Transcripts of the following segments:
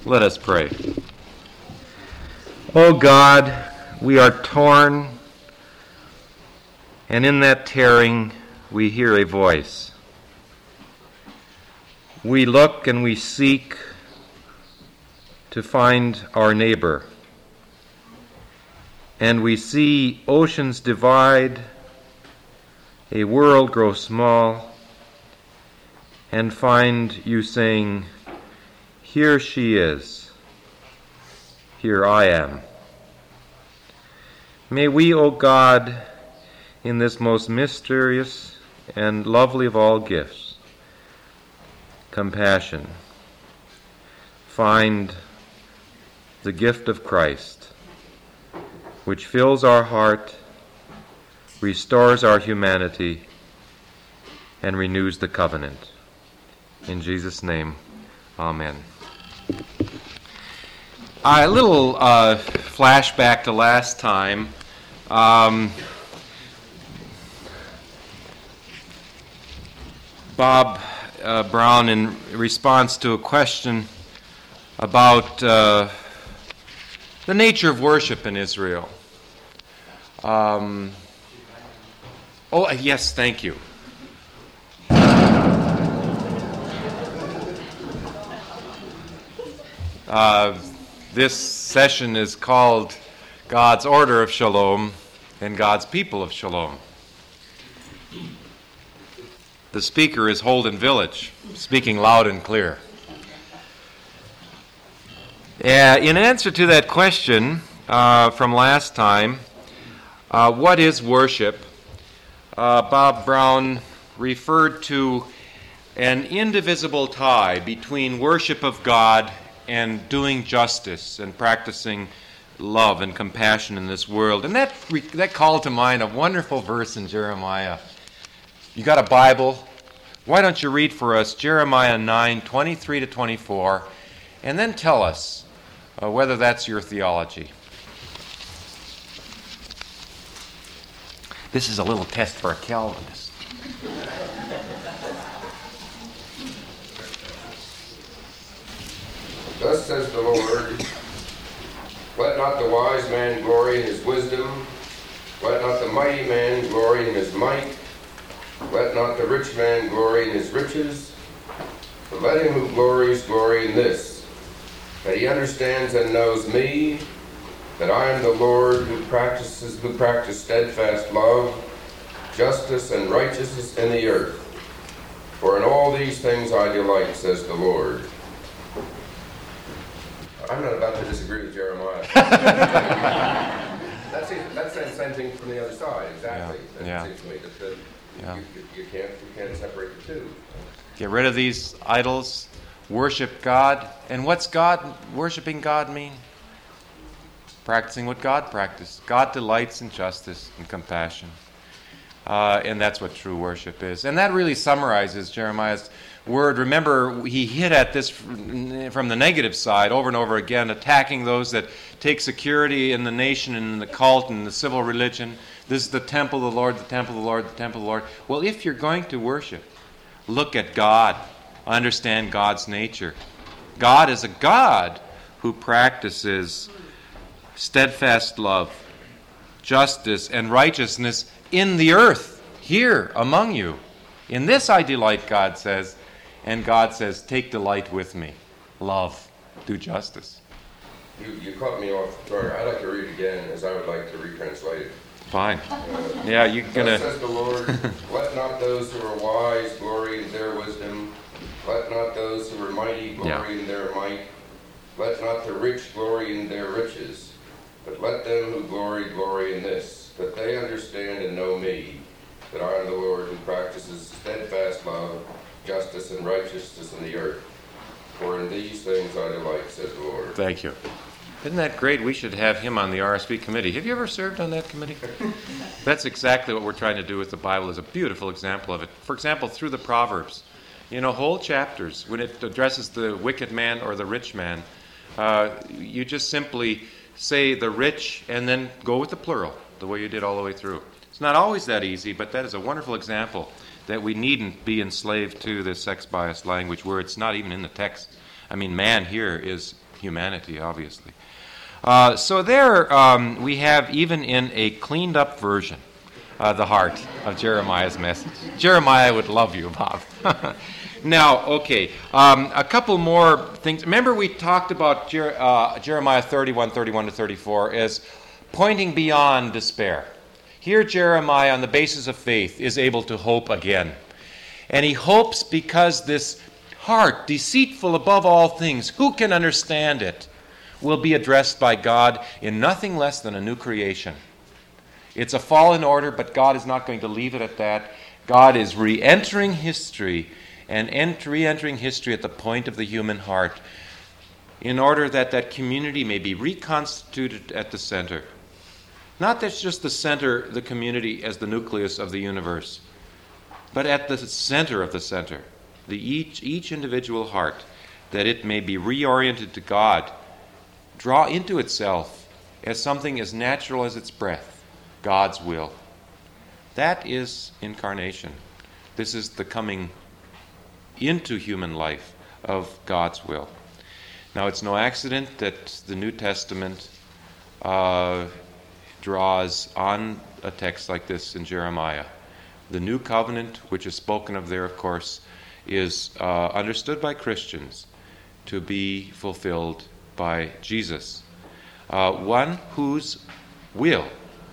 Let us pray. O God, we are torn, and in that tearing we hear a voice. We look and we seek to find our neighbor, and we see oceans divide, a world grow small, and find you saying, "Here she is, here I am." May we, O God, in this most mysterious and lovely of all gifts, compassion, find the gift of Christ, which fills our heart, restores our humanity, and renews the covenant. In Jesus' name, amen. A little flashback to last time. Bob Brown, in response to a question about the nature of worship in Israel. Yes, thank you. This session is called God's Order of Shalom and God's People of Shalom. The speaker is Holden Village, speaking loud and clear. In answer to that question from last time, what is worship? Bob Brown referred to an indivisible tie between worship of God and doing justice and practicing love and compassion in this world. And that called to mind a wonderful verse in Jeremiah. You got a Bible? Why don't you read for us Jeremiah 9:23 to 24, and then tell us whether that's your theology. This is a little test for a Calvinist. Thus says the Lord, let not the wise man glory in his wisdom, let not the mighty man glory in his might, let not the rich man glory in his riches, but let him who glories glory in this, that he understands and knows me, that I am the Lord who practice steadfast love, justice, and righteousness in the earth. For in all these things I delight, says the Lord. I'm not about to disagree with Jeremiah. That's the same thing from the other side, exactly. Yeah. It seems to me that you can't separate the two. Get rid of these idols, worship God. And what's worshiping God mean? Practicing what God practiced. God delights in justice and compassion. And that's what true worship is. And that really summarizes Jeremiah's word. Remember, he hit at this from the negative side over and over again, attacking those that take security in the nation and in the cult and the civil religion. This is the temple of the Lord, the temple of the Lord, the temple of the Lord. Well, if you're going to worship, look at God. Understand God's nature. God is a God who practices steadfast love, justice, and righteousness in the earth, here among you. In this I delight, God says, and God says, take delight with me. Love, do justice. You caught me off guard. I'd like to read it again, as I would like to retranslate it. Fine. Yeah, you're going to... Thus says the Lord, let not those who are wise glory in their wisdom. Let not those who are mighty glory in their might. Let not the rich glory in their riches. But let them who glory in this, that they understand and know me, that I am the Lord who practices steadfast love, justice, and righteousness in the earth. For in these things I delight, says the Lord. Thank you. Isn't that great? We should have him on the RSV committee. Have you ever served on that committee? That's exactly what we're trying to do with the Bible. Is a beautiful example of it. For example, through the Proverbs. Whole chapters, when it addresses the wicked man or the rich man, you just simply say the rich and then go with the plural, the way you did all the way through. It's not always that easy, but that is a wonderful example that we needn't be enslaved to this sex-biased language where it's not even in the text. I mean, man here is humanity, obviously. So there we have, even in a cleaned up version, the heart of Jeremiah's message. Jeremiah would love you, Bob. Now, okay, a couple more things. Remember we talked about Jeremiah 31 to 34 as pointing beyond despair. Here Jeremiah, on the basis of faith, is able to hope again. And he hopes because this heart, deceitful above all things, who can understand it, will be addressed by God in nothing less than a new creation. It's a fallen order, but God is not going to leave it at that. God is re-entering history, and re-entering history at the point of the human heart, in order that that community may be reconstituted at the center. Not that's just the center, the community as the nucleus of the universe, but at the center of the center, each individual heart, that it may be reoriented to God, draw into itself as something as natural as its breath, God's will. That is incarnation. This is the coming into human life of God's will. Now, it's no accident that the New Testament draws on a text like this in Jeremiah. The new covenant, which is spoken of there, of course, is understood by Christians to be fulfilled by Jesus. One whose will,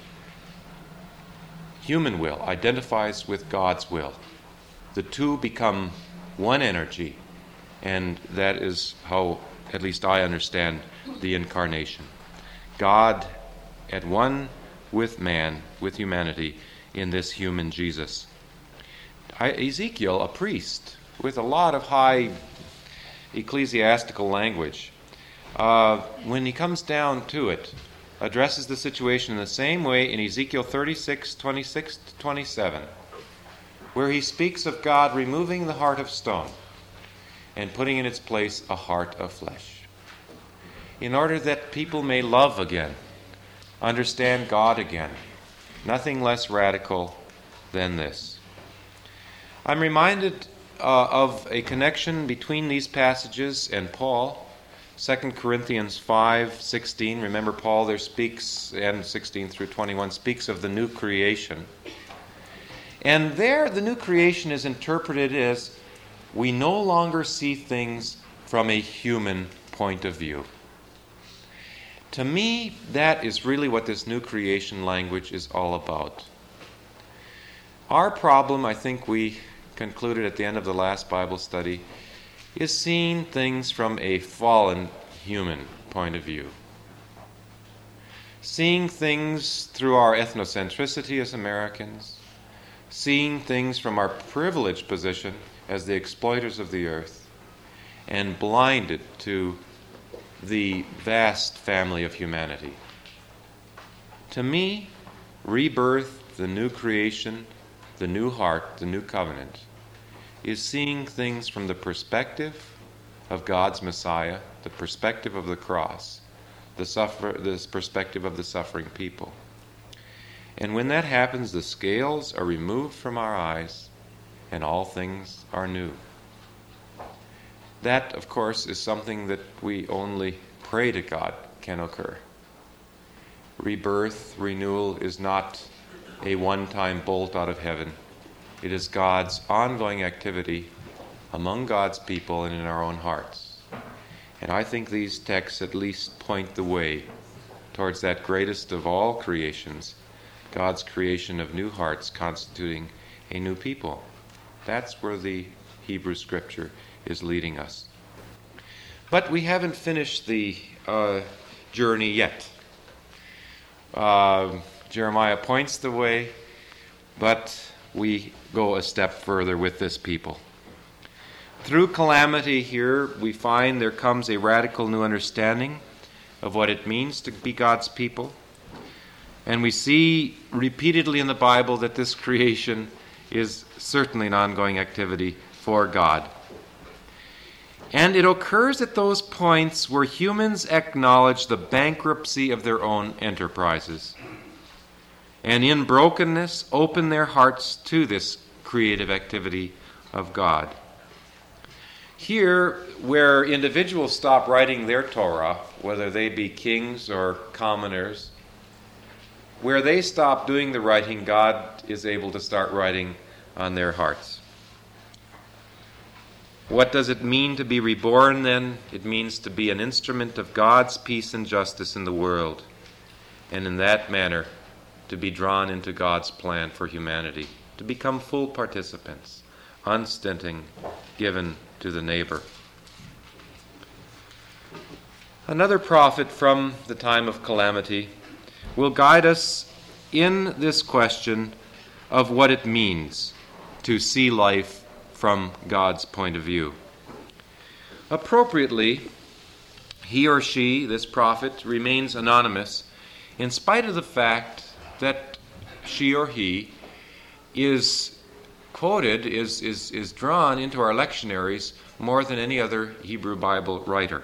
human will, identifies with God's will. The two become one energy, and that is how, at least I understand, the incarnation. God at one with man, with humanity, in this human Jesus. Ezekiel, a priest with a lot of high ecclesiastical language, when he comes down to it, addresses the situation in the same way in Ezekiel 36, 26 to 27, where he speaks of God removing the heart of stone and putting in its place a heart of flesh, in order that people may love again, understand God again. Nothing less radical than this. I'm reminded of a connection between these passages and Paul. 2 Corinthians 5:16. Remember, Paul there speaks, and 16 through 21, speaks of the new creation. And there, the new creation is interpreted as we no longer see things from a human point of view. To me, that is really what this new creation language is all about. Our problem, I think we concluded at the end of the last Bible study, is seeing things from a fallen human point of view. Seeing things through our ethnocentricity as Americans, seeing things from our privileged position as the exploiters of the earth, and blinded to the vast family of humanity. To me, rebirth, the new creation, the new heart, the new covenant, is seeing things from the perspective of God's Messiah, the perspective of the cross, the perspective of the suffering people. And when that happens, the scales are removed from our eyes, and all things are new. That, of course, is something that we only pray to God can occur. Rebirth, renewal is not a one-time bolt out of heaven. It is God's ongoing activity among God's people and in our own hearts. And I think these texts at least point the way towards that greatest of all creations, God's creation of new hearts constituting a new people. That's where the Hebrew Scripture is leading us. But we haven't finished the journey yet. Jeremiah points the way, but we go a step further with this people. Through calamity here, we find there comes a radical new understanding of what it means to be God's people. And we see repeatedly in the Bible that this creation is certainly an ongoing activity for God. And it occurs at those points where humans acknowledge the bankruptcy of their own enterprises, and in brokenness open their hearts to this creative activity of God. Here, where individuals stop writing their Torah, whether they be kings or commoners, where they stop doing the writing, God is able to start writing on their hearts. What does it mean to be reborn then? It means to be an instrument of God's peace and justice in the world, and in that manner to be drawn into God's plan for humanity, to become full participants, unstinting, given to the neighbor. Another prophet from the time of calamity will guide us in this question of what it means to see life from God's point of view. Appropriately, he or she, this prophet, remains anonymous in spite of the fact that she or he is quoted, is drawn into our lectionaries more than any other Hebrew Bible writer.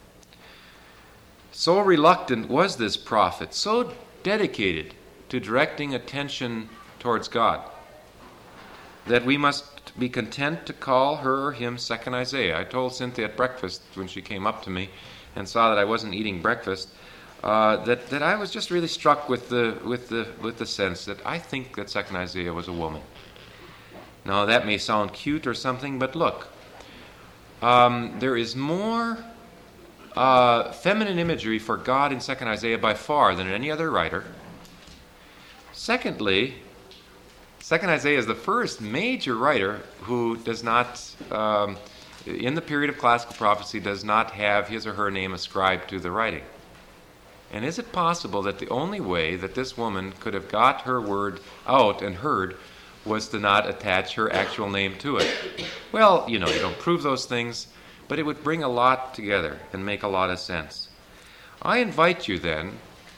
So reluctant was this prophet, so dedicated to directing attention towards God, that we must be content to call her or him Second Isaiah. I told Cynthia at breakfast when she came up to me and saw that I wasn't eating breakfast, that I was just really struck with the sense that I think that Second Isaiah was a woman. Now that may sound cute or something, but look, there is more feminine imagery for God in Second Isaiah by far than in any other writer. Secondly, Second Isaiah is the first major writer who does not, in the period of classical prophecy, does not have his or her name ascribed to the writing. And is it possible that the only way that this woman could have got her word out and heard was to not attach her actual name to it? Well, you don't prove those things, but it would bring a lot together and make a lot of sense. I invite you then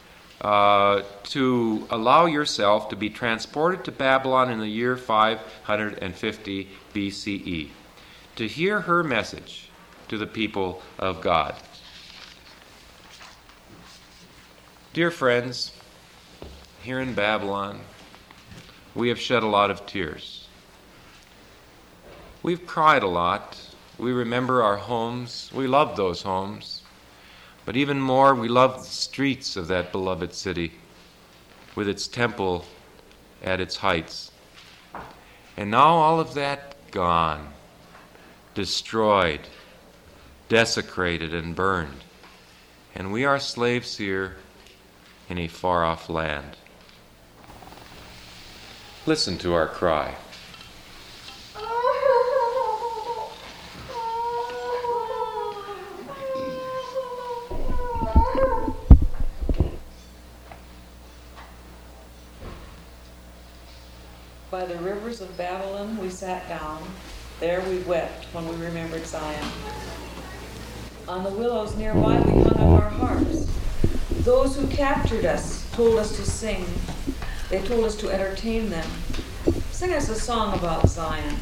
to allow yourself to be transported to Babylon in the year 550 BCE, to hear her message to the people of God. Dear friends, here in Babylon, we have shed a lot of tears. We've cried a lot. We remember our homes. We love those homes. But even more, we love the streets of that beloved city with its temple at its heights. And now all of that gone, destroyed, desecrated, and burned. And we are slaves here in a far-off land. Listen to our cry. By the rivers of Babylon we sat down. There we wept when we remembered Zion. On the willows nearby we hung up our harps. Those who captured us told us to sing. They told us to entertain them. Sing us a song about Zion.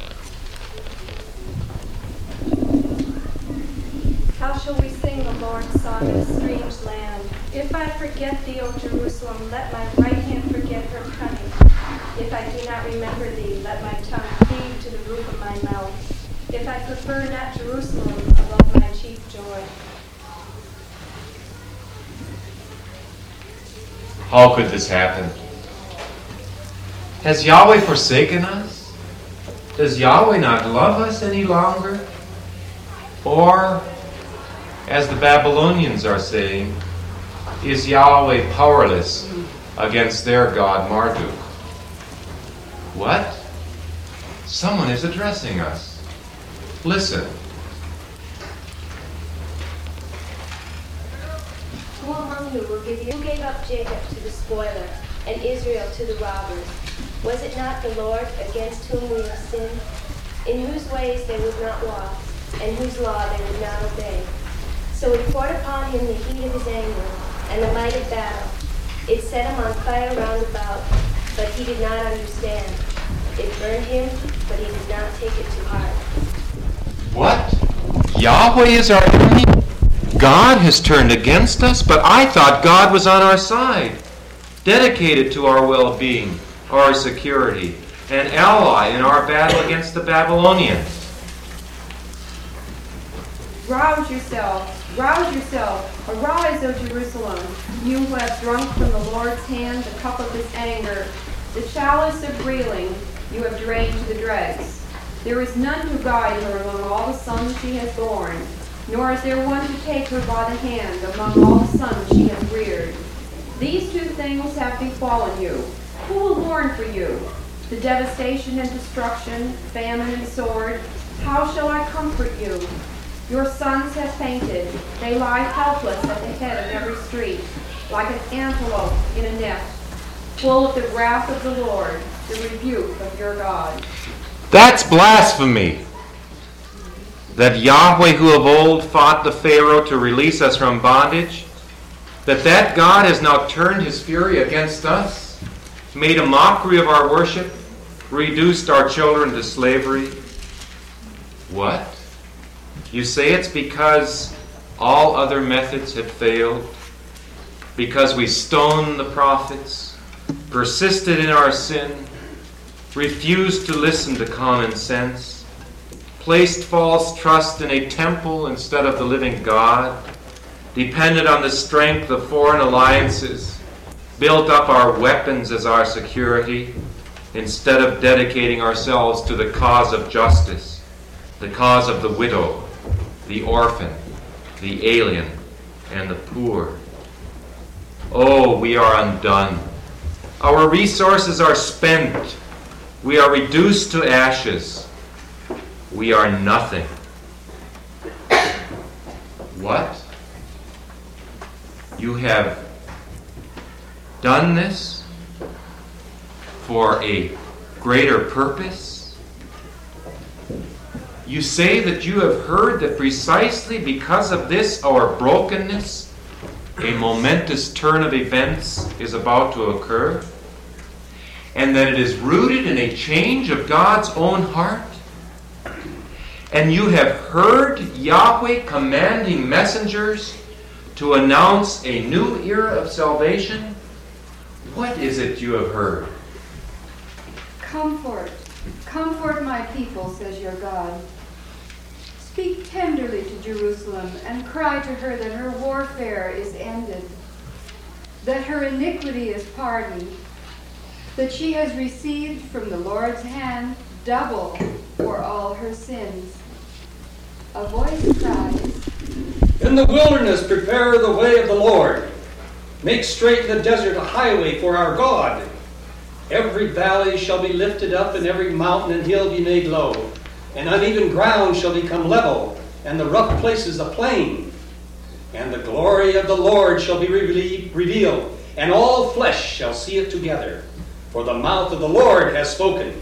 How shall we sing the Lord's song in a strange land? If I forget thee, O Jerusalem, let my right hand forget her cunning. If I do not remember thee, let my tongue cleave to the roof of my mouth. If I prefer not Jerusalem above my chief joy. How could this happen? Has Yahweh forsaken us? Does Yahweh not love us any longer? Or, as the Babylonians are saying, is Yahweh powerless against their god Marduk? What? Someone is addressing us. Listen. Who among you will give you? Who gave up Jacob to the spoiler and Israel to the robbers? Was it not the Lord against whom we have sinned, in whose ways they would not walk, and whose law they would not obey? So it poured upon him the heat of his anger and the light of battle. It set him on fire round about, but he did not understand. It burned him, but he did not take it to heart. What? Yahweh is our enemy? God has turned against us? But I thought God was on our side, dedicated to our well-being, our security, an ally in our battle against the Babylonians. Rouse yourself, arise, O Jerusalem, you who have drunk from the Lord's hand the cup of his anger, the chalice of reeling you have drained to the dregs. There is none to guide her among all the sons she has borne, nor is there one to take her by the hand among all the sons she has reared. These two things have befallen you. Who will mourn for you? The devastation and destruction, famine and sword. How shall I comfort you? Your sons have fainted. They lie helpless at the head of every street, like an antelope in a net, full of the wrath of the Lord, the rebuke of your God. That's blasphemy. That Yahweh, who of old fought the Pharaoh to release us from bondage, that God has now turned his fury against us, made a mockery of our worship, reduced our children to slavery. What? You say it's because all other methods had failed, because we stoned the prophets, persisted in our sin, refused to listen to common sense, placed false trust in a temple instead of the living God, depended on the strength of foreign alliances, built up our weapons as our security, instead of dedicating ourselves to the cause of justice, the cause of the widow, the orphan, the alien, and the poor. Oh, we are undone. Our resources are spent. We are reduced to ashes. We are nothing. What? You have done this for a greater purpose? You say that you have heard that precisely because of this, our brokenness, a momentous turn of events is about to occur, and that it is rooted in a change of God's own heart? And you have heard Yahweh commanding messengers to announce a new era of salvation? What is it you have heard? Comfort my people, says your God. Speak tenderly to Jerusalem and cry to her that her warfare is ended, that her iniquity is pardoned, that she has received from the Lord's hand double for all her sins. A voice cries, In the wilderness prepare the way of the Lord. Make straight in the desert a highway for our God. Every valley shall be lifted up, and every mountain and hill be made low. And uneven ground shall become level, and the rough places a plain. And the glory of the Lord shall be revealed, and all flesh shall see it together. For the mouth of the Lord has spoken.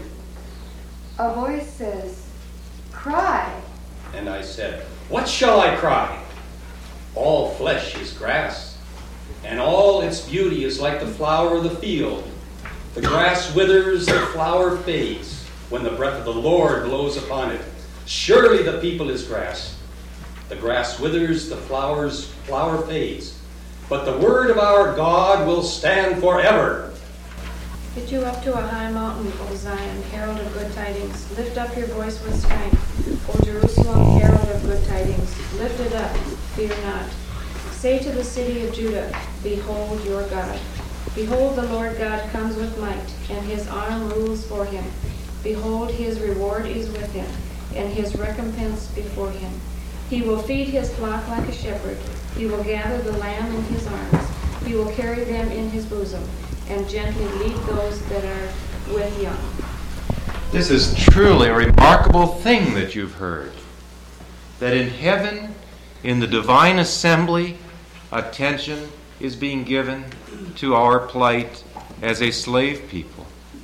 A voice says, Cry. And I said, What shall I cry? All flesh is grass, and all its beauty is like the flower of the field. The grass withers, the flower fades, when the breath of the Lord blows upon it. Surely the people is grass. The grass withers, the flower fades. But the word of our God will stand forever. Get you up to a high mountain, O Zion, herald of good tidings. Lift up your voice with strength, O Jerusalem, herald of good tidings. Lift it up, fear not. Say to the city of Judah, Behold your God. Behold, the Lord God comes with might, and his arm rules for him. Behold, his reward is with him, and his recompense before him. He will feed his flock like a shepherd. He will gather the lamb in his arms. He will carry them in his bosom, and gently lead those that are with young. This is truly a remarkable thing that you've heard. That in heaven, in the divine assembly, attention is being given to our plight as a slave people.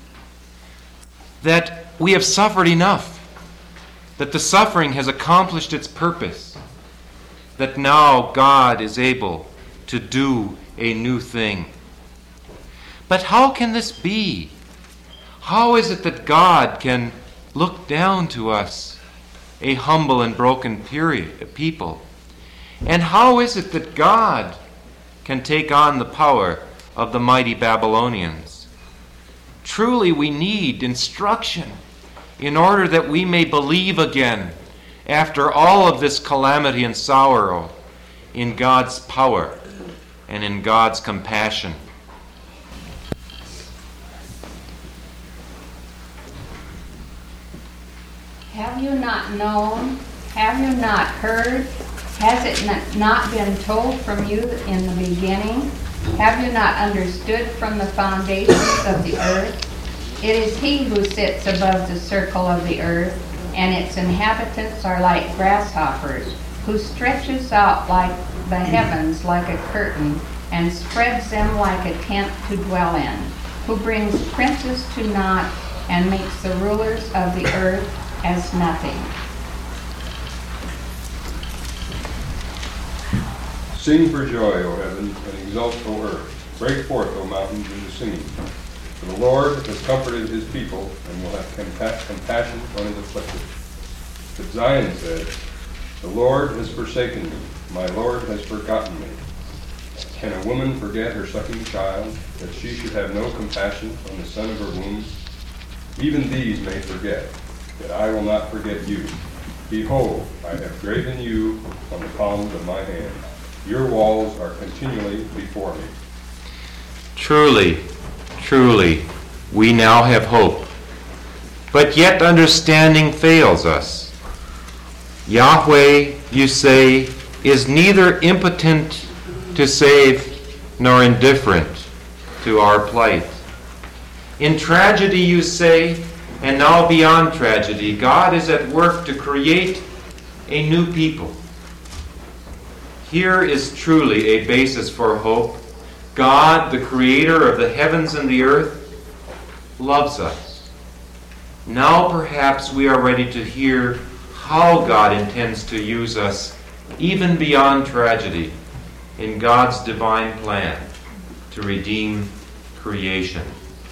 That we have suffered enough. That the suffering has accomplished its purpose. That now God is able to do a new thing. But how can this be? How is it that God can look down to us, a humble and broken people? And how is it that God can take on the power of the mighty Babylonians? Truly we need instruction in order that we may believe again after all of this calamity and sorrow, in God's power and in God's compassion. Have you not known? Have you not heard? Has it not been told from you in the beginning? Have you not understood from the foundations of the earth? It is He who sits above the circle of the earth, and its inhabitants are like grasshoppers, who stretches out like the heavens like a curtain, and spreads them like a tent to dwell in, who brings princes to naught, and makes the rulers of the earth as nothing. Sing for joy, O heavens, and exult, O earth. Break forth, O mountains, into singing. For the Lord has comforted his people, and will have compassion on his afflicted. But Zion said, the Lord has forsaken me, my Lord has forgotten me. Can a woman forget her sucking child, that she should have no compassion on the son of her womb? Even these may forget, yet I will not forget you. Behold, I have graven you on the palms of my hand. Your walls are continually before me. Truly, truly, we now have hope. But yet understanding fails us. Yahweh, you say, is neither impotent to save nor indifferent to our plight. In tragedy, you say, and now beyond tragedy, God is at work to create a new people. Here is truly a basis for hope. God, the creator of the heavens and the earth, loves us. Now perhaps we are ready to hear how God intends to use us, even beyond tragedy, in God's divine plan to redeem creation.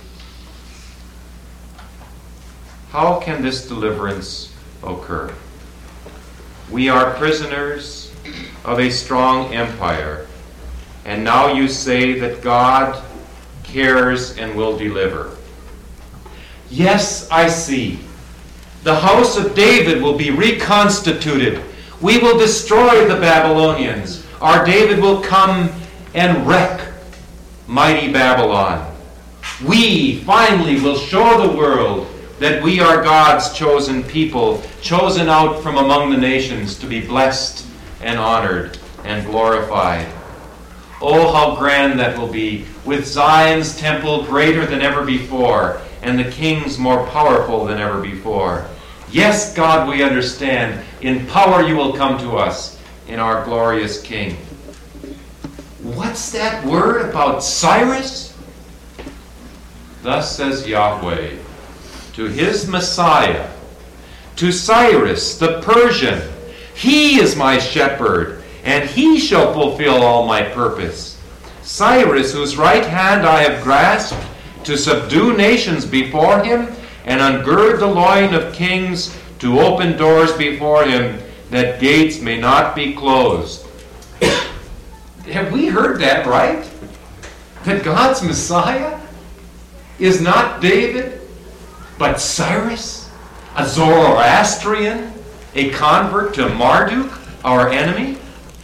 How can this deliverance occur? We are prisoners of a strong empire, and now you say that God cares and will deliver. Yes, I see. The house of David will be reconstituted. We will destroy the Babylonians. Our David will come and wreck mighty Babylon. We finally will show the world that we are God's chosen people, chosen out from among the nations to be blessed and honored and glorified. Oh, how grand that will be, with Zion's temple greater than ever before, and the kings more powerful than ever before. Yes, God, we understand. In power you will come to us, in our glorious King. What's that word about Cyrus? Thus says Yahweh, to his Messiah, to Cyrus the Persian, he is my shepherd, and he shall fulfill all my purpose. Cyrus, whose right hand I have grasped, to subdue nations before him, and ungird the loin of kings, to open doors before him, that gates may not be closed. Have we heard that right? That God's Messiah is not David, but Cyrus, a Zoroastrian, a convert to Marduk, our enemy?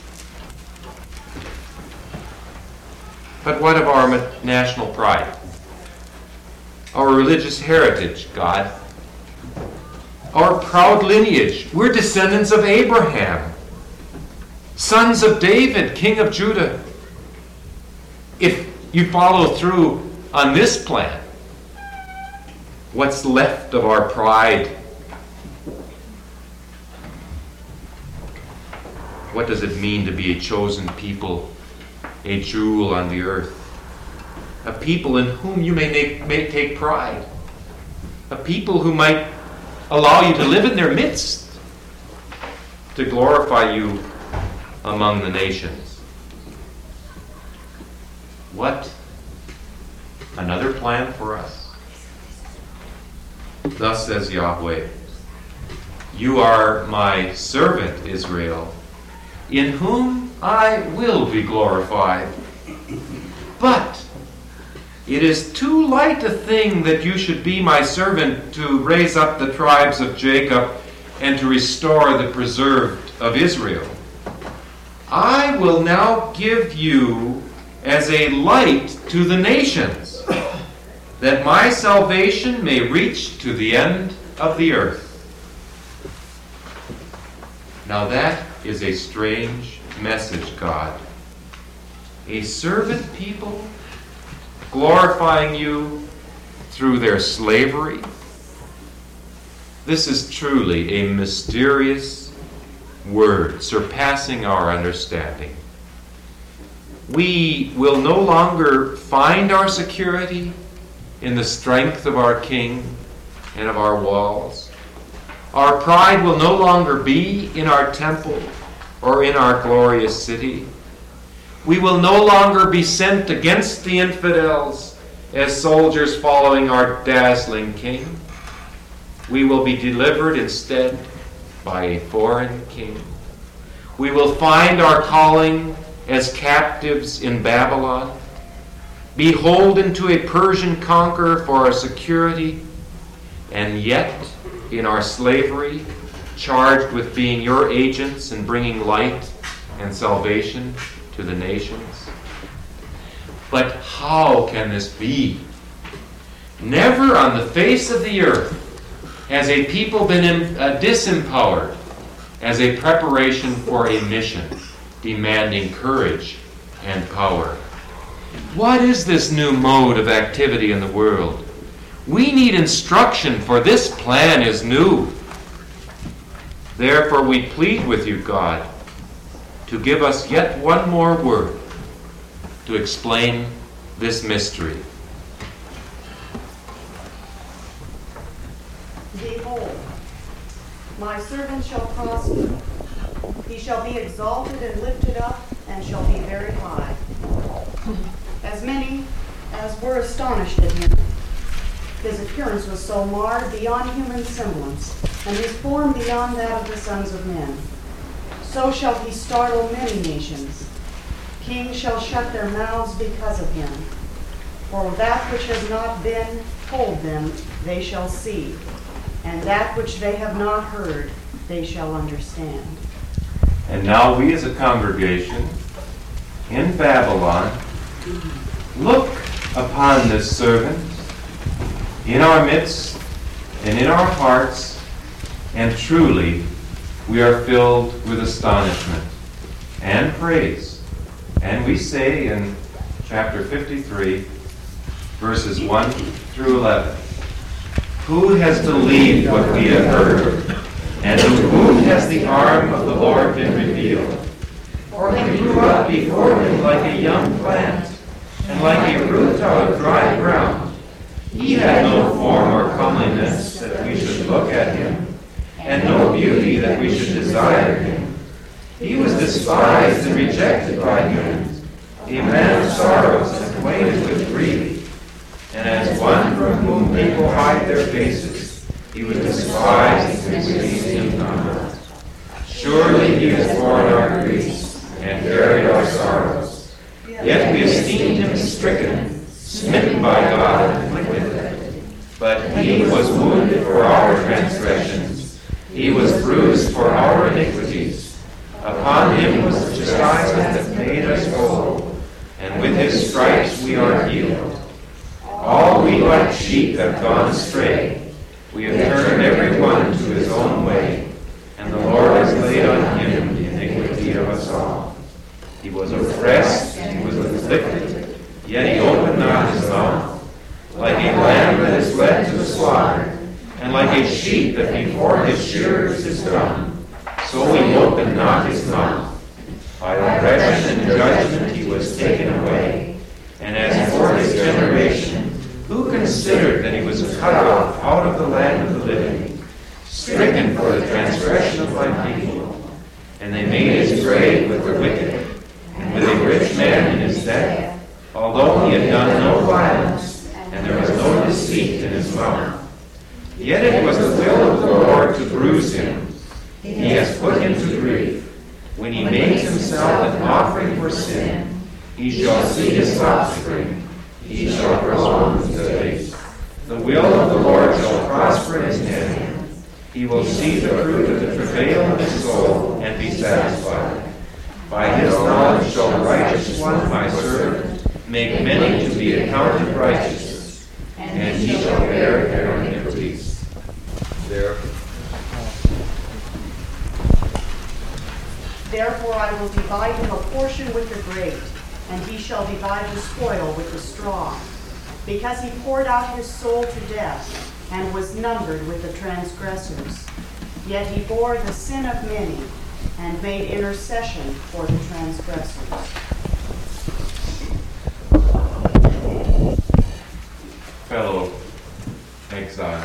But what of our national pride? Our religious heritage, God? Our proud lineage. We're descendants of Abraham, sons of David, king of Judah. If you follow through on this plan, what's left of our pride? What does it mean to be a chosen people, a jewel on the earth? A people in whom you may take pride. A people who might allow you to live in their midst, to glorify you among the nations. What? Another plan for us? Thus says Yahweh, you are my servant, Israel, in whom I will be glorified. But it is too light a thing that you should be my servant to raise up the tribes of Jacob and to restore the preserved of Israel. I will now give you as a light to the nations, that my salvation may reach to the end of the earth. Now that is a strange message, God. A servant people glorifying you through their slavery. This is truly a mysterious word, surpassing our understanding. We will no longer find our security in the strength of our king and of our walls. Our pride will no longer be in our temple or in our glorious city. We will no longer be sent against the infidels as soldiers following our dazzling king. We will be delivered instead by a foreign king. We will find our calling as captives in Babylon, beholden to a Persian conqueror for our security, and yet in our slavery, charged with being your agents and bringing light and salvation to the nations. But how can this be? Never on the face of the earth has a people been disempowered as a preparation for a mission demanding courage and power. What is this new mode of activity in the world? We need instruction, for this plan is new. Therefore we plead with you, God, to give us yet one more word to explain this mystery. Behold, my servant shall prosper. He shall be exalted and lifted up, and shall be very high. As many as were astonished at him, his appearance was so marred beyond human semblance, and his form beyond that of the sons of men. So shall he startle many nations. Kings shall shut their mouths because of him. For that which has not been told them they shall see, and that which they have not heard they shall understand. And now we as a congregation in Babylon look upon this servant in our midst and in our hearts, and truly we are filled with astonishment and praise. And we say in chapter 53, verses 1 through 11, who has believed what we have heard? And to whom has the arm of the Lord been revealed? For he grew up before him like a young plant, and like a root out of dry ground. He had no form or comeliness that we should look at him, and no beauty that we should desire him. He was despised and rejected by men, a man of sorrows and acquainted with grief. And as one from whom people hide their faces, he was despised and we esteemed him not. Surely he has borne our griefs and carried our sorrows. Yet we esteemed him stricken, smitten by God, and afflicted. But he was wounded for our transgressions. He was bruised for our iniquities. Upon him was the chastisement that made us whole, and with his stripes we are healed. All we like sheep have gone astray. We have turned every one to his own way, and the Lord has laid on him the iniquity of us all. He was oppressed, he was afflicted, yet he opened not his mouth. Like a lamb that is led to the slaughter, and like a sheep that before his shearers is dumb, so he opened not his mouth. By oppression and judgment he was taken away. And as for his generation, who considered that he was cut off out of the land of the living, stricken for the transgression of my people? And they made his grave with the wicked, and with a rich man in his death, although he had done no violence, and there was no deceit in his mouth. Yet it was the will of the Lord to bruise him. He has put him to grief. When he makes himself an offering for sin, he shall see his offspring. He shall prolong his days. The will of the Lord shall prosper in his hand. He will see the fruit of the travail of his soul and be satisfied. By his knowledge shall the righteous one, my servant, make many to be accounted righteous, and he shall bear their iniquities. Therefore I will divide him a portion with the great, and he shall divide the spoil with the strong, because he poured out his soul to death, and was numbered with the transgressors. Yet he bore the sin of many, and made intercession for the transgressors. Fellow exiles,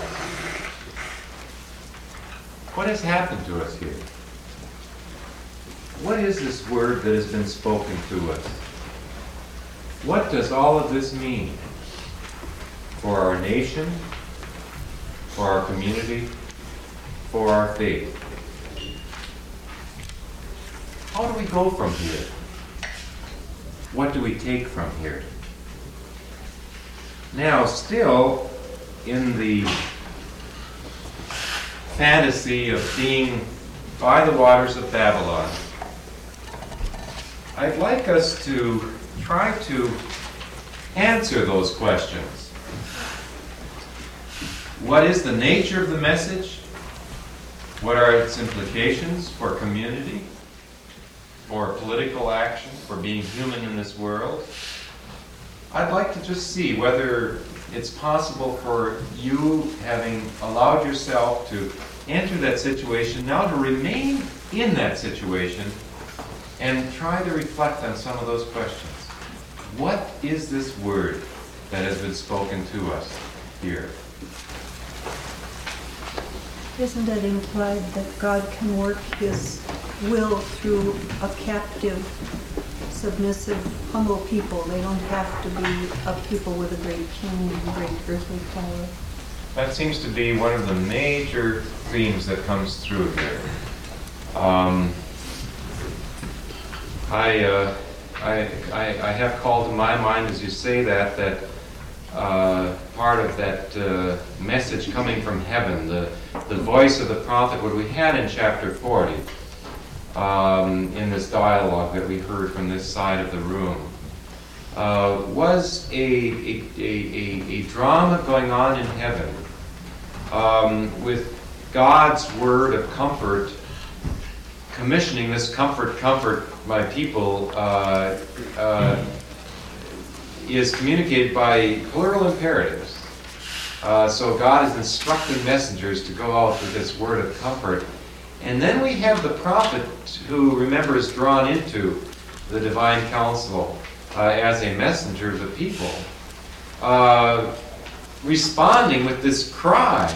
what has happened to us here? What is this word that has been spoken to us? What does all of this mean for our nation, for our community, for our faith? How do we go from here? What do we take from here? Now, still in the fantasy of being by the waters of Babylon, I'd like us to try to answer those questions. What is the nature of the message? What are its implications for community, for political action, for being human in this world? I'd like to just see whether it's possible for you, having allowed yourself to enter that situation, now to remain in that situation and try to reflect on some of those questions. What is this word that has been spoken to us here? Isn't it implied that God can work his will through a captive, submissive, humble people? They don't have to be a people with a great king and great earthly power. That seems to be one of the major themes that comes through here. I have called to my mind, as you say that part of that message coming from heaven, the voice of the prophet, what we had in chapter 40, in this dialogue that we heard from this side of the room, was a drama going on in heaven, with God's word of comfort, commissioning this comfort my people, is communicated by plural imperatives. So God is instructing messengers to go out with this word of comfort. And then we have the prophet who, remember, is drawn into the divine counsel as a messenger of the people, responding with this cry.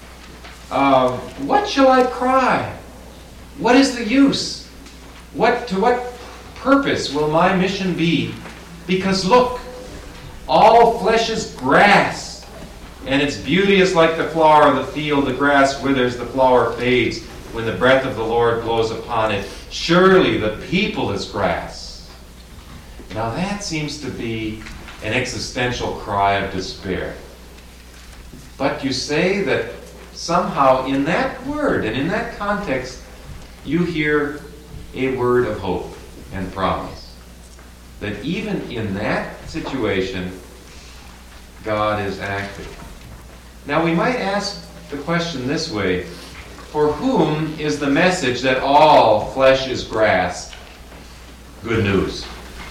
What shall I cry? What is the use? To what purpose will my mission be? Because look, all flesh is grass, and its beauty is like the flower of the field. The grass withers, the flower fades, when the breath of the Lord blows upon it. Surely the people is grass. Now that seems to be an existential cry of despair. But you say that somehow in that word and in that context, you hear a word of hope and promise. That even in that situation, God is active. Now we might ask the question this way: for whom is the message that all flesh is grass good news?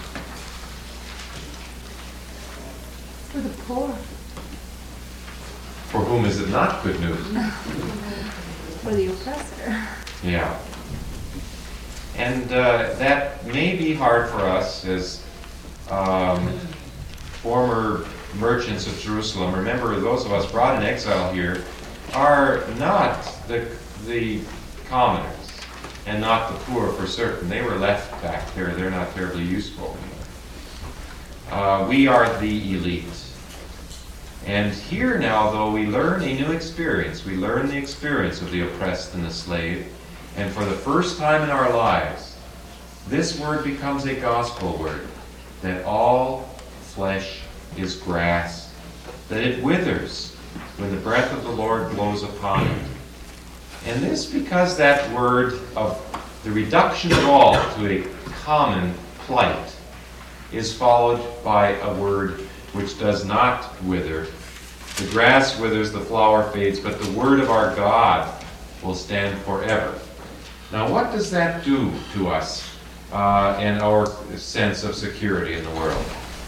For the poor. For whom is it not good news? For the oppressor. Yeah. And that may be hard for us as former merchants of Jerusalem. Remember, those of us brought in exile here are not the commoners and not the poor for certain. They were left back there. They're not terribly useful. We are the elite. And here now, though, we learn a new experience. We learn the experience of the oppressed and the slave. And for the first time in our lives, this word becomes a gospel word, that all flesh is grass, that it withers when the breath of the Lord blows upon it. And this because that word of the reduction of all to a common plight is followed by a word which does not wither. The grass withers, the flower fades, but the word of our God will stand forever. Now, what does that do to us and our sense of security in the world?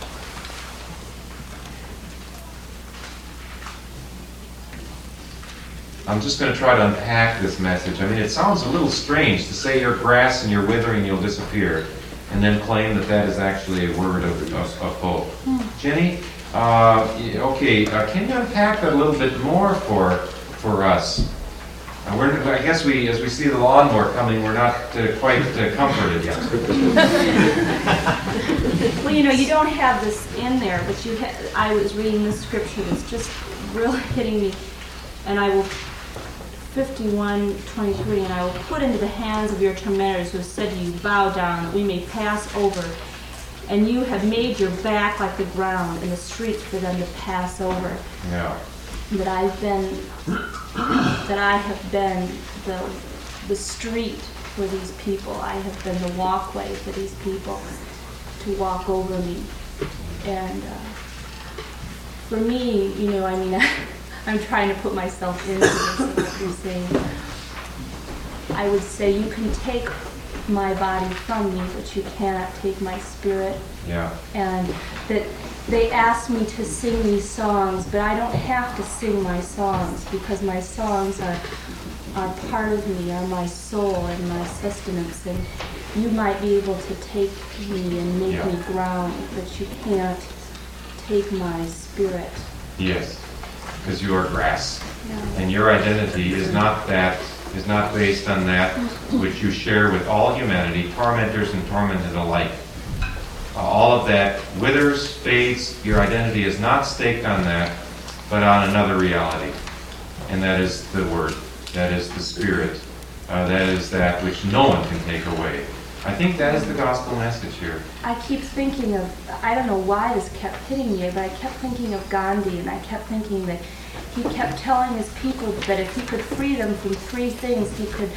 I'm just going to try to unpack this message. I mean, it sounds a little strange to say you're grass and you're withering, you'll disappear, and then claim that that is actually a word of hope. Jenny, can you unpack that a little bit more for us? I guess as we see the lawnmower coming, we're not quite comforted yet. Well, you don't have this in there, but I was reading this scripture that's just really hitting me, and I will 51:23, and I will put into the hands of your tormentors who have said to you, bow down, that we may pass over. And you have made your back like the ground and the streets for them to pass over. Yeah. That I have been the street for these people. I have been the walkway for these people to walk over me. And for me, I'm trying to put myself into this, and what you're saying. I would say you can take my body from me, but you cannot take my spirit. Yeah. And that they asked me to sing these songs, but I don't have to sing my songs, because my songs are part of me, are my soul and my sustenance. And you might be able to take me and make me ground, but you can't take my spirit. Yes, because you are grass. Yeah. And your identity is not based on that which you share with all humanity, tormentors and tormented alike. All of that withers, fades. Your identity is not staked on that, but on another reality. And that is the Word. That is the Spirit. That is that which no one can take away. I think that is the gospel message here. I keep thinking of, I don't know why this kept hitting me, but I kept thinking of Gandhi, and I kept thinking that he kept telling his people that if he could free them from three things, he could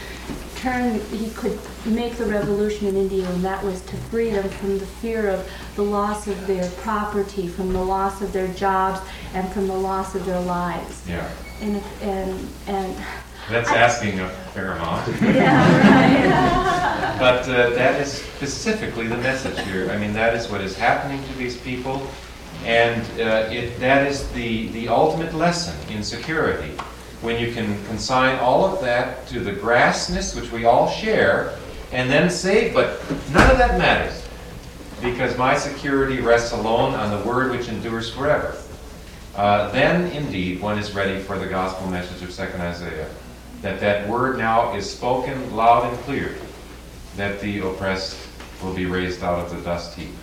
make the revolution in India, and that was to free them from the fear of the loss of their property, from the loss of their jobs, and from the loss of their lives. Yeah. And that's asking a fair amount. Yeah, right. But that is specifically the message here. I mean, that is what is happening to these people. And that is the ultimate lesson in security. When you can consign all of that to the grassness, which we all share, and then say, but none of that matters, because my security rests alone on the word which endures forever. Then, indeed, one is ready for the gospel message of 2nd Isaiah, that word now is spoken loud and clear, that the oppressed will be raised out of the dust heap.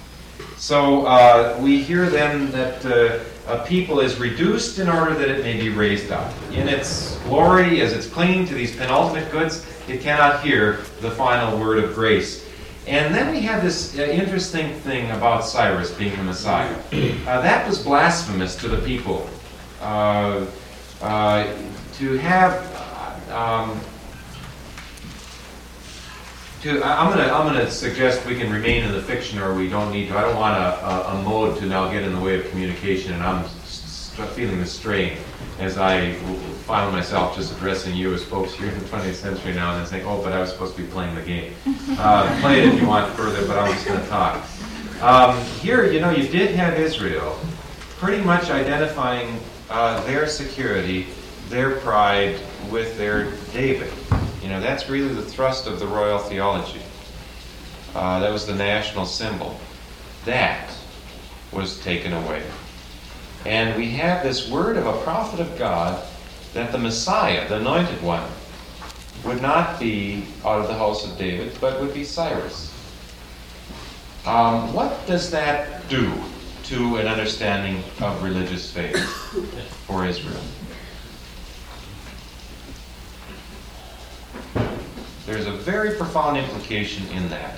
So we hear then that a people is reduced in order that it may be raised up. In its glory, as it's clinging to these penultimate goods, it cannot hear the final word of grace. And then we have this interesting thing about Cyrus being the Messiah. That was blasphemous to the people. To have... I'm going to suggest we can remain in the fiction, or we don't need to. I don't want a mode to now get in the way of communication, and I'm feeling the strain as I find myself just addressing you as folks here in the 20th century now, and then saying, oh, but I was supposed to be playing the game. Play it if you want further, but I'm just going to talk. Here, you did have Israel pretty much identifying their security, their pride with their David. That's really the thrust of the royal theology. That was the national symbol. That was taken away. And we have this word of a prophet of God that the Messiah, the anointed one, would not be out of the house of David, but would be Cyrus. What does that do to an understanding of religious faith for Israel? There's a very profound implication in that.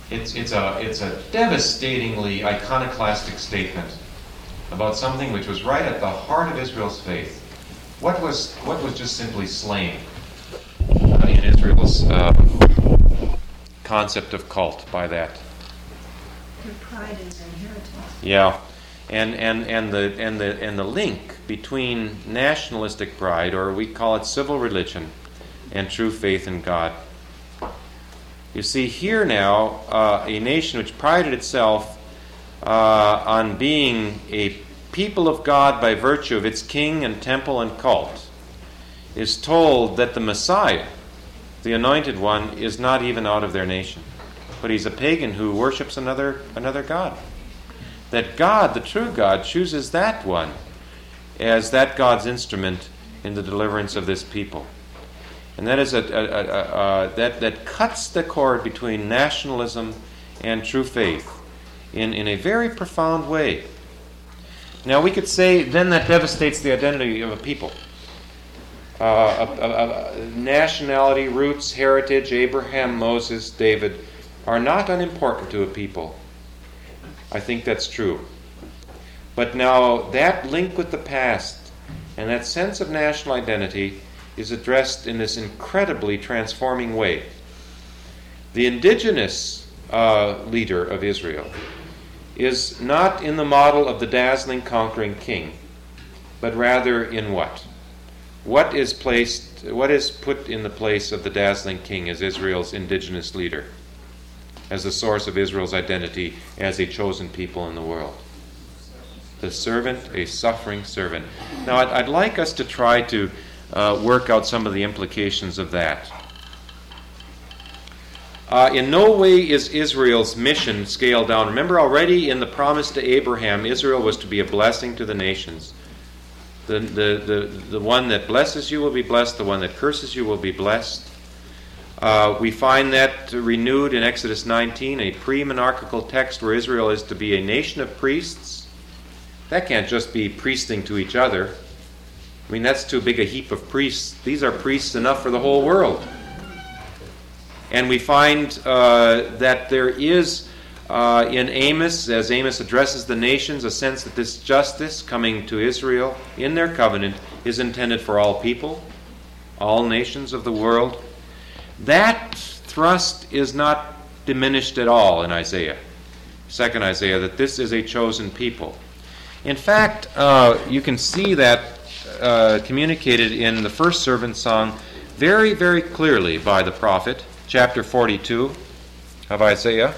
It's a devastatingly iconoclastic statement about something which was right at the heart of Israel's faith. What was just simply slain in Israel's concept of cult by that? Their pride is inheritance. Yeah, and the link between nationalistic pride, or we call it civil religion, and true faith in God. You see here now, a nation which prided itself on being a people of God by virtue of its king and temple and cult, is told that the Messiah, the Anointed One, is not even out of their nation, but he's a pagan who worships another God. That God, the true God, chooses that one as that God's instrument in the deliverance of this people. And that is that cuts the cord between nationalism and true faith in a very profound way. Now we could say then that devastates the identity of a people. Nationality, roots, heritage, Abraham, Moses, David are not unimportant to a people. I think that's true. But now that link with the past and that sense of national identity is addressed in this incredibly transforming way. The indigenous leader of Israel is not in the model of the dazzling conquering king, but rather in what? What is put in the place of the dazzling king as Israel's indigenous leader, as the source of Israel's identity as a chosen people in the world? The servant, a suffering servant. Now I'd like us to try to work out some of the implications of that. In no way is Israel's mission scaled down. Remember already in the promise to Abraham, Israel was to be a blessing to the nations. The one that blesses you will be blessed, the one that curses you will be blessed. We find that renewed in Exodus 19, a pre-monarchical text where Israel is to be a nation of priests. That can't just be priesting to each other. I mean, that's too big a heap of priests. These are priests enough for the whole world. And we find that there is in Amos, as Amos addresses the nations, a sense that this justice coming to Israel in their covenant is intended for all people, all nations of the world. That thrust is not diminished at all in Isaiah, 2nd Isaiah, that this is a chosen people. In fact, you can see that communicated in the first servant song very, very clearly by the prophet, chapter 42 of Isaiah.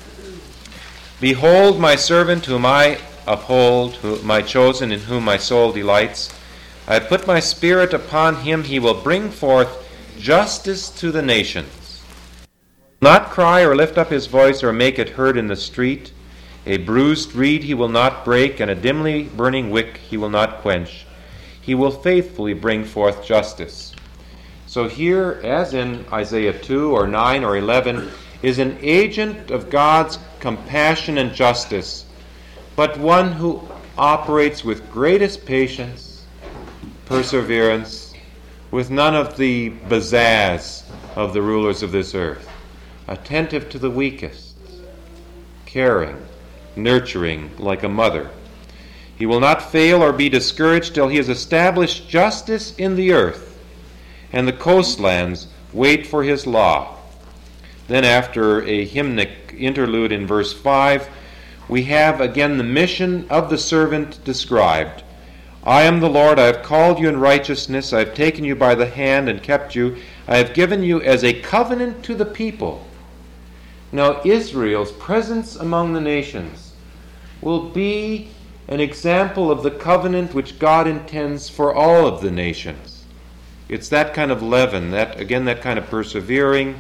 Behold my servant whom I uphold, my chosen in whom my soul delights. I put my spirit upon him, he will bring forth justice to the nations. Not cry or lift up his voice or make it heard in the street. A bruised reed he will not break, and a dimly burning wick he will not quench. He will faithfully bring forth justice. So here, as in Isaiah 2 or 9 or 11, is an agent of God's compassion and justice, but one who operates with greatest patience, perseverance, with none of the pizzazz of the rulers of this earth, attentive to the weakest, caring, nurturing like a mother. He will not fail or be discouraged till he has established justice in the earth, and the coastlands wait for his law. Then after a hymnic interlude in verse 5, we have again the mission of the servant described. I am the Lord, I have called you in righteousness, I have taken you by the hand and kept you, I have given you as a covenant to the people. Now Israel's presence among the nations will be an example of the covenant which God intends for all of the nations. It's that kind of leaven, that kind of persevering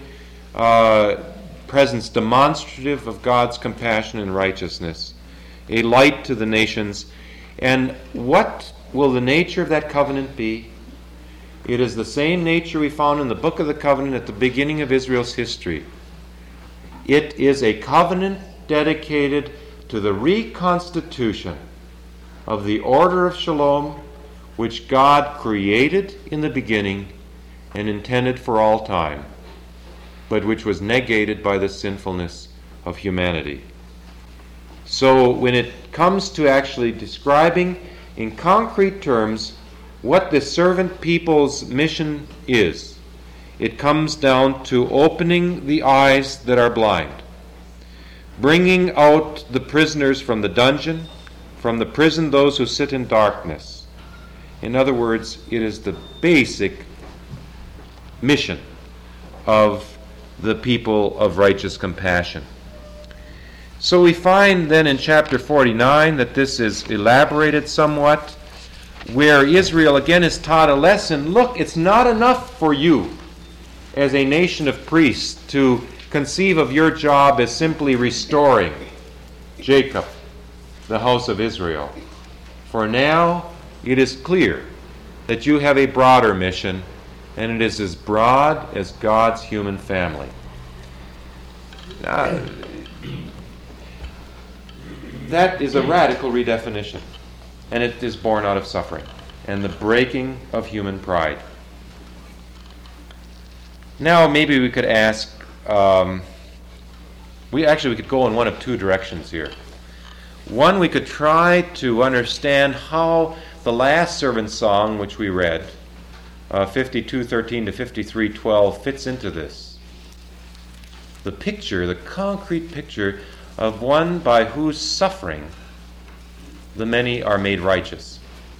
presence demonstrative of God's compassion and righteousness, a light to the nations. And what will the nature of that covenant be? It is the same nature we found in the book of the covenant at the beginning of Israel's history. It is a covenant dedicated to the reconstitution of the order of shalom which God created in the beginning and intended for all time, but which was negated by the sinfulness of humanity. So when it comes to actually describing in concrete terms what the servant people's mission is, it comes down to opening the eyes that are blind, bringing out the prisoners from the dungeon, from the prison those who sit in darkness. In other words, it is the basic mission of the people of righteous compassion. So we find then in chapter 49 that this is elaborated somewhat, where Israel again is taught a lesson. Look, it's not enough for you as a nation of priests to conceive of your job as simply restoring Jacob, the house of Israel. For now, it is clear that you have a broader mission, and it is as broad as God's human family. Now, that is a radical redefinition, and it is born out of suffering and the breaking of human pride. Now maybe we could ask, we could go in one of two directions here. One, we could try to understand how the last servant song which we read, 52:13 to 53:12, fits into this. The picture, the concrete picture of one by whose suffering the many are made righteous.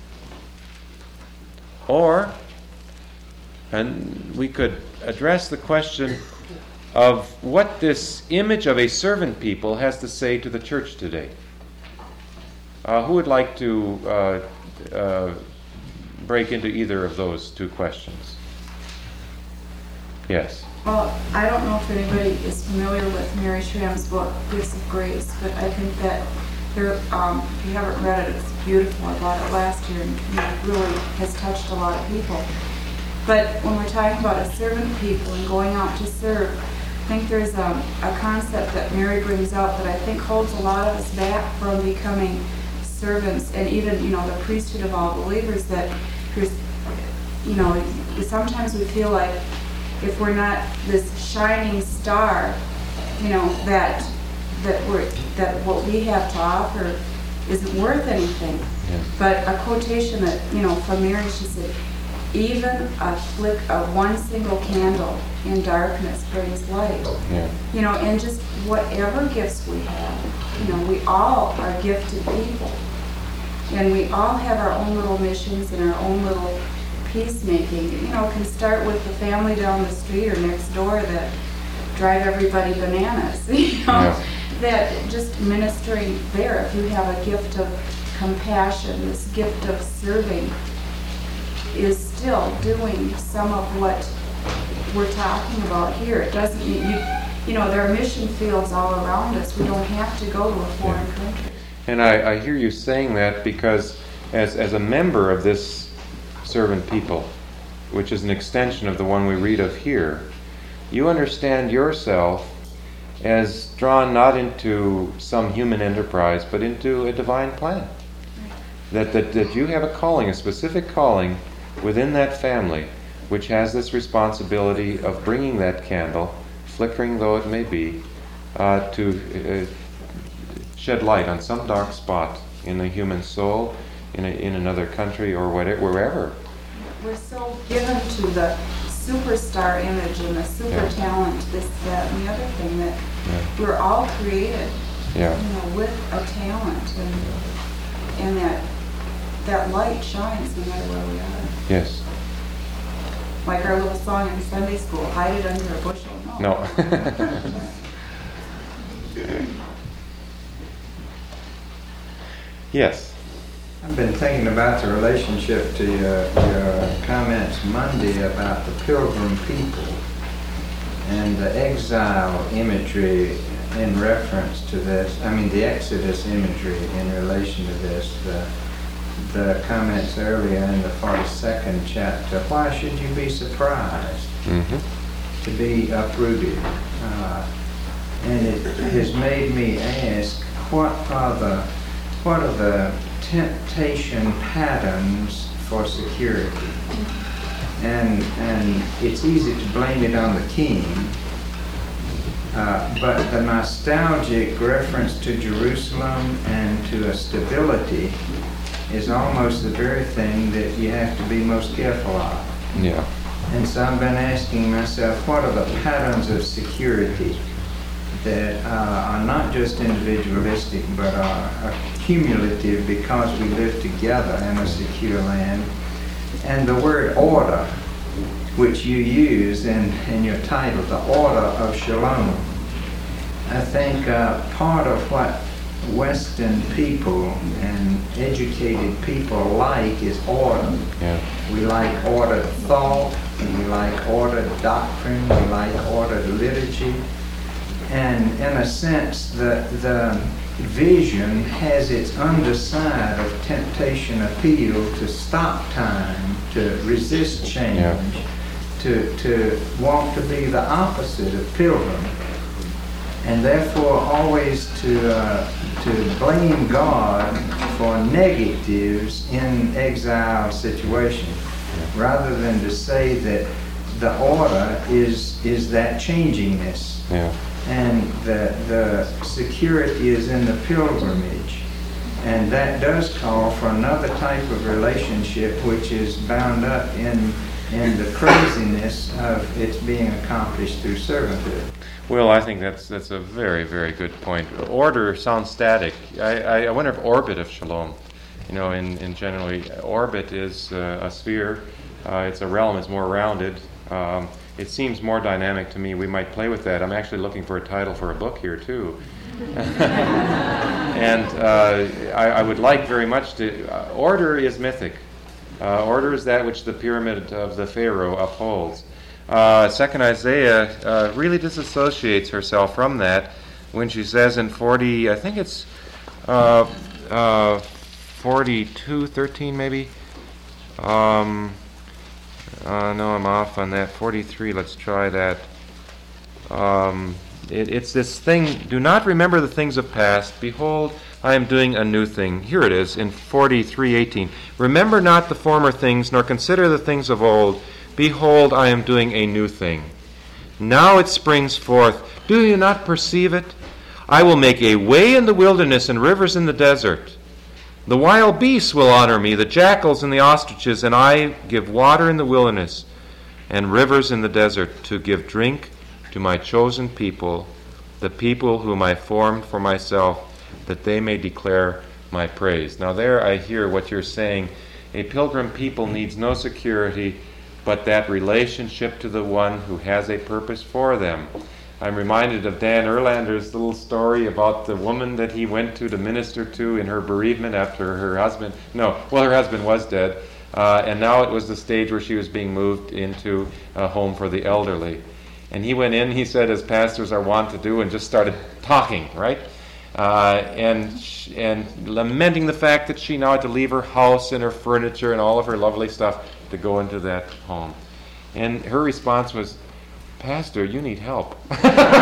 Or, and we could address the question of what this image of a servant people has to say to the church today. Who would like to break into either of those two questions? Yes. Well, I don't know if anybody is familiar with Mary Schramm's book, Gifts of Grace, but I think that there, if you haven't read it, it's beautiful. I bought it last year, and it really has touched a lot of people. But when we're talking about a servant people and going out to serve, I think there's a concept that Mary brings out that I think holds a lot of us back from becoming servants, and even, the priesthood of all believers, that there's, sometimes we feel like if we're not this shining star, that what we have to offer isn't worth anything. Yeah. But a quotation that, from Mary, she said, even a flick of one single candle in darkness brings light. Yeah. And just whatever gifts we have, we all are gifted people. And we all have our own little missions and our own little peacemaking. Can start with the family down the street or next door that drive everybody bananas. Yeah. That just ministering there. If you have a gift of compassion, this gift of serving, is still doing some of what we're talking about here. It doesn't mean there are mission fields all around us. We don't have to go to a foreign country. And I hear you saying that because as a member of this servant people, which is an extension of the one we read of here, you understand yourself as drawn not into some human enterprise, but into a divine plan. That you have a calling, a specific calling within that family, which has this responsibility of bringing that candle, flickering though it may be, to shed light on some dark spot in the human soul, in another country or wherever. We're so given to the superstar image and the super talent, this, that, and the other thing, that we're all created, with a talent, and that light shines no matter where we are. Yes. Like our little song in Sunday school, hide it under a bushel. No. Yes. I've been thinking about the relationship to your comments Monday about the pilgrim people and the exile imagery in reference to this. I mean, the Exodus imagery in relation to this. The comments earlier in the 42nd chapter. Why should you be surprised to be uprooted? And it has made me ask, what are the temptation patterns for security? And it's easy to blame it on the king, But the nostalgic reference to Jerusalem and to a stability is almost the very thing that you have to be most careful of. Yeah. And so I've been asking myself, what are the patterns of security that are not just individualistic, but are cumulative because we live together in a secure land? And the word order, which you use in your title, the order of shalom. I think part of what Western people and educated people like is order. Yeah. We like ordered thought, and we like ordered doctrine, we like ordered liturgy. And in a sense, the vision has its underside of temptation appeal to stop time, to resist change, to want to be the opposite of pilgrim, and therefore always to blame God for negatives in exile situations, rather than to say that the order is that changingness. Yeah. And the security is in the pilgrimage. And that does call for another type of relationship which is bound up in the craziness of its being accomplished through servanthood. Well, I think that's a very, very good point. Order sounds static. I wonder if orbit of shalom, in generally, orbit is a sphere. It's a realm. It's more rounded. It seems more dynamic to me. We might play with that. I'm actually looking for a title for a book here, too. And I would like very much to... order is mythic. Order is that which the pyramid of the Pharaoh upholds. Second Isaiah really disassociates herself from that when she says in 40, I think it's 42:13 maybe. No, I'm off on that. 43, let's try that. It's this thing, do not remember the things of past. Behold, I am doing a new thing. Here it is in 43:18. Remember not the former things, nor consider the things of old. Behold, I am doing a new thing. Now it springs forth. Do you not perceive it? I will make a way in the wilderness and rivers in the desert. The wild beasts will honor me, the jackals and the ostriches, and I give water in the wilderness and rivers in the desert to give drink to my chosen people, the people whom I formed for myself, that they may declare my praise. Now there I hear what you're saying. A pilgrim people needs no security but that relationship to the one who has a purpose for them. I'm reminded of Dan Erlander's little story about the woman that he went to minister to in her bereavement after her husband, her husband was dead, and now it was the stage where she was being moved into a home for the elderly. And he went in, he said, as pastors are wont to do, and just started talking, right? And lamenting the fact that she now had to leave her house and her furniture and all of her lovely stuff to go into that home. And her response was, Pastor, you need help. She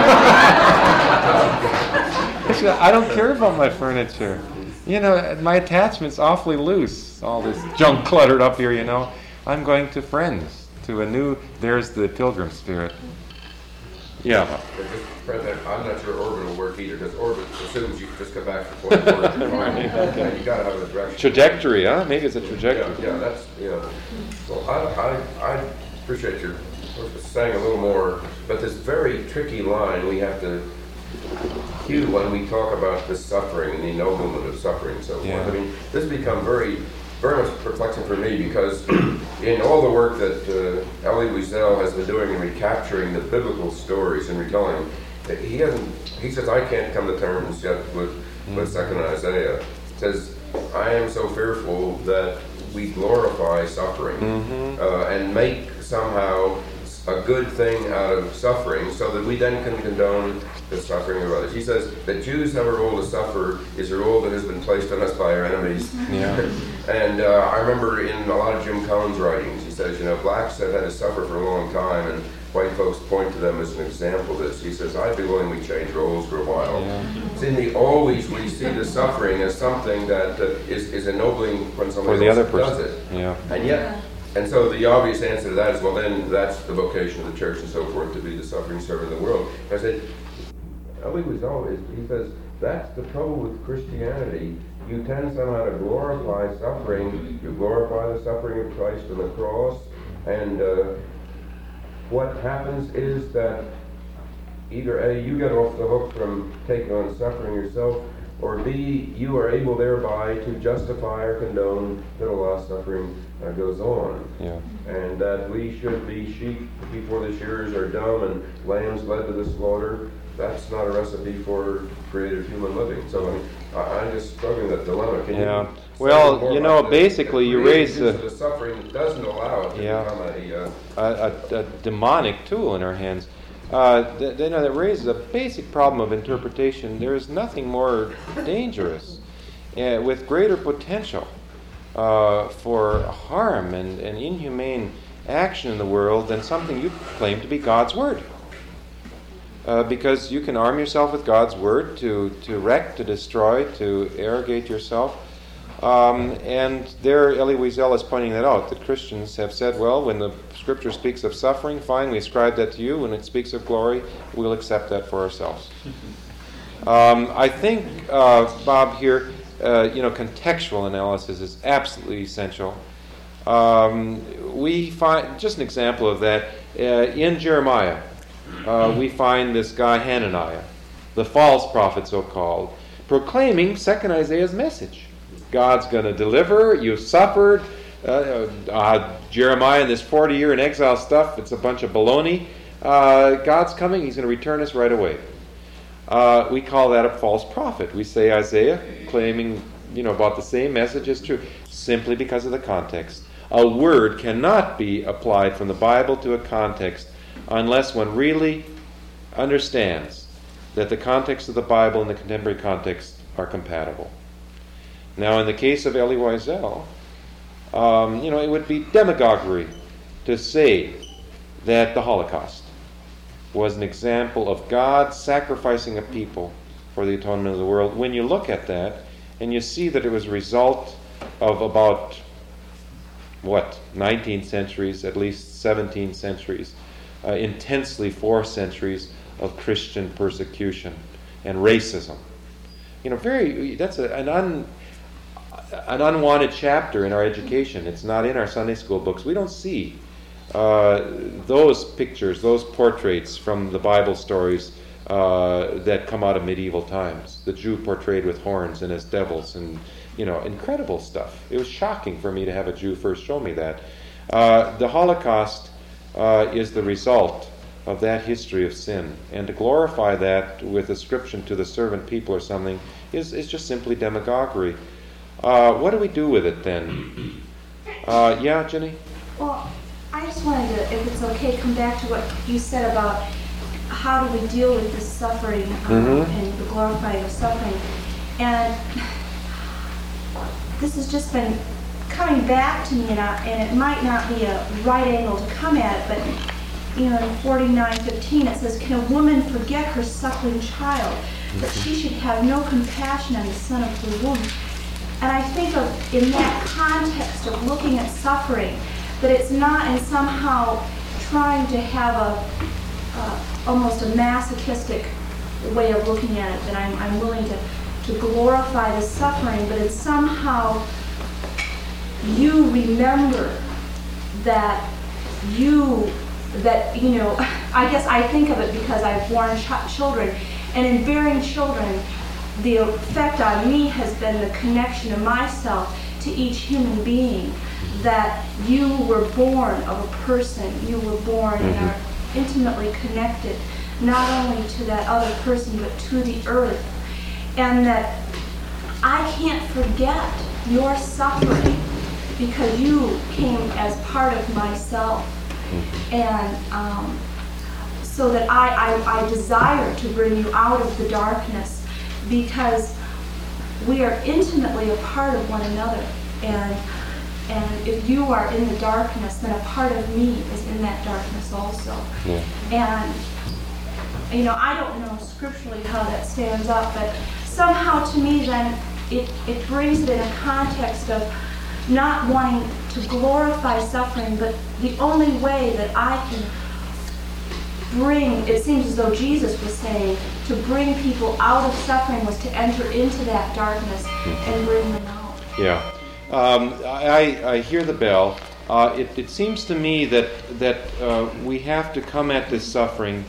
said, I don't care about my furniture. My attachment's awfully loose. All this junk cluttered up here, I'm going to Friends, to a new, there's the pilgrim spirit. Yeah. I'm not sure orbit will work either, because orbit assumes you just come back to the point where you're going. Okay. You got to have a direction. Trajectory, huh? Maybe it's a trajectory. Well, I appreciate your saying a little more, but this very tricky line we have to hew when we talk about the suffering and the ennoblement of suffering and so forth. I mean, this has become very, very much perplexing for me, because in all the work that Elie Wiesel has been doing in recapturing the biblical stories and retelling, he says, I can't come to terms yet with Second Isaiah. He says, I am so fearful that we glorify suffering and make somehow a good thing out of suffering so that we then can condone the suffering of others. He says that Jews have a role to suffer is a role that has been placed on us by our enemies. Yeah. And I remember in a lot of Jim Cohen's writings, he says, blacks have had to suffer for a long time, and white folks point to them as an example of this. He says, I'd be willing we change roles for a while. Yeah. Always we see the suffering as something that is ennobling when somebody else does it. Yeah. And yet, and so the obvious answer to that is, well, then that's the vocation of the church and so forth, to be the suffering servant of the world. I said, He says, that's the trouble with Christianity. You tend somehow to glorify suffering. You glorify the suffering of Christ on the cross. And what happens is that either A, you get off the hook from taking on suffering yourself, or B, you are able thereby to justify or condone that a lot of suffering goes on. Yeah. And that we should be sheep before the shearers are dumb and lambs led to the slaughter. That's not a recipe for creative human living. So I'm just struggling with that dilemma. Can Yeah. you Well, you know, basically you raise the suffering that doesn't allow it to become a demonic tool in our hands. That raises a basic problem of interpretation. There is nothing more dangerous with greater potential for harm and inhumane action in the world than something you claim to be God's Word. Because you can arm yourself with God's Word to wreck, to destroy, to arrogate yourself. And there, Elie Wiesel is pointing that out, that Christians have said, well, when the Scripture speaks of suffering, fine, we ascribe that to you. When it speaks of glory, we'll accept that for ourselves. I think, Bob, here, contextual analysis is absolutely essential. We find, just an example of that, in Jeremiah, we find this guy Hananiah, the false prophet so-called, proclaiming 2nd Isaiah's message. God's going to deliver, you've suffered. Jeremiah and this 40-year in exile stuff, it's a bunch of baloney. God's coming, he's going to return us right away. We call that a false prophet. We say Isaiah claiming, about the same message is true, simply because of the context. A word cannot be applied from the Bible to a context unless one really understands that the context of the Bible and the contemporary context are compatible. Now, in the case of Elie Wiesel, it would be demagoguery to say that the Holocaust was an example of God sacrificing a people for the atonement of the world. When you look at that and you see that it was a result of about, 19 centuries, at least 17 centuries, intensely 4 centuries of Christian persecution and racism. That's an unwanted chapter in our education. It's not in our Sunday school books. We don't see those pictures, those portraits from the Bible stories that come out of medieval times. The Jew portrayed with horns and as devils and, incredible stuff. It was shocking for me to have a Jew first show me that. The Holocaust is the result of that history of sin. And to glorify that with ascription to the servant people or something is just simply demagoguery. What do we do with it then? Yeah, Jenny? Well, I just wanted to, if it's okay, come back to what you said about how do we deal with this suffering and the glorifying of suffering. And this has just been coming back to me, and it might not be a right angle to come at it, but in 49:15 it says, "Can a woman forget her suckling child, that she should have no compassion on the son of her womb?" And I think of, in that context of looking at suffering, that it's not in somehow trying to have almost a masochistic way of looking at it, that I'm willing to glorify the suffering, but it's somehow you remember that I guess I think of it because I've borne children, and in bearing children, the effect on me has been the connection of myself to each human being, that you were born of a person, you were born and are intimately connected, not only to that other person, but to the earth. And that I can't forget your suffering because you came as part of myself. And so that I desire to bring you out of the darkness, because we are intimately a part of one another. And if you are in the darkness, then a part of me is in that darkness also. Yeah. And I don't know scripturally how that stands up, but somehow to me then it brings it in a context of not wanting to glorify suffering, but the only way that I can bring, it seems as though Jesus was saying, to bring people out of suffering was to enter into that darkness and bring them out. Yeah. I hear the bell. It seems to me that we have to come at this suffering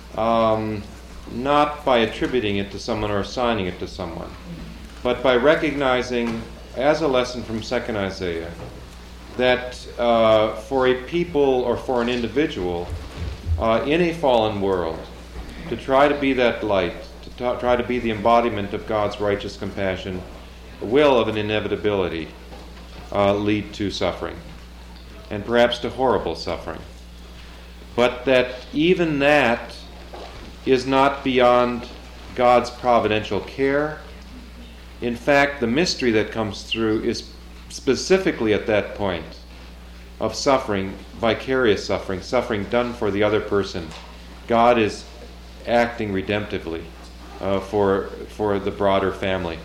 not by attributing it to someone or assigning it to someone, but by recognizing, as a lesson from 2nd Isaiah, that for a people or for an individual in a fallen world, to try to be that light, to try to be the embodiment of God's righteous compassion, will of an inevitability lead to suffering, and perhaps to horrible suffering. But that even that is not beyond God's providential care. In fact, the mystery that comes through is specifically at that point of suffering, vicarious suffering, suffering done for the other person. God is acting redemptively for the broader family.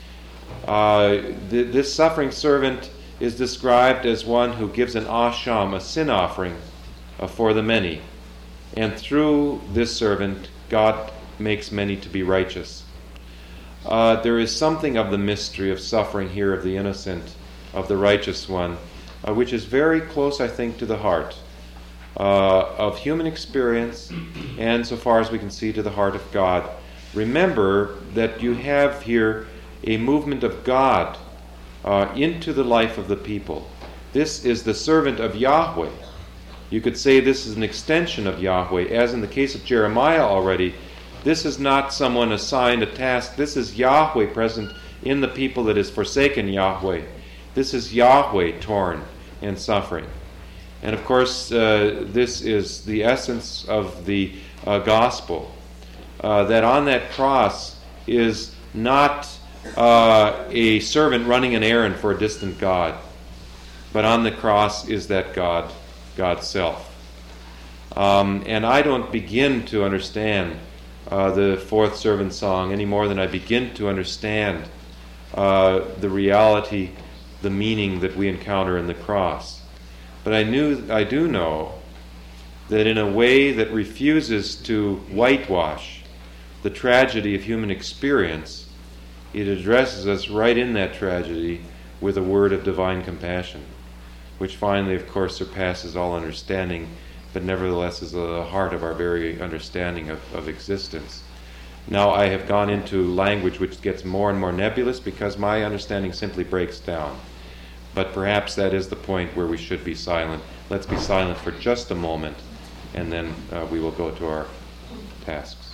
This suffering servant is described as one who gives an asham, a sin offering, for the many. And through this servant, God makes many to be righteous. There is something of the mystery of suffering here of the innocent, of the righteous one, which is very close, I think, to the heart of human experience, and so far as we can see, to the heart of God. Remember that you have here a movement of God into the life of the people. This is the servant of Yahweh. You could say this is an extension of Yahweh, as in the case of Jeremiah already. This is not someone assigned a task. This is Yahweh present in the people that has forsaken Yahweh. This is Yahweh torn and suffering. And of course, this is the essence of the gospel, that on that cross is not a servant running an errand for a distant God, but on the cross is that God, God's self. And I don't begin to understand the fourth servant song any more than I begin to understand the reality, the meaning that we encounter in the cross. But I do know that in a way that refuses to whitewash the tragedy of human experience, it addresses us right in that tragedy with a word of divine compassion, which finally, of course, surpasses all understanding, but nevertheless is the heart of our very understanding of existence. Now I have gone into language which gets more and more nebulous because my understanding simply breaks down. But perhaps that is the point where we should be silent. Let's be silent for just a moment, and then we will go to our tasks.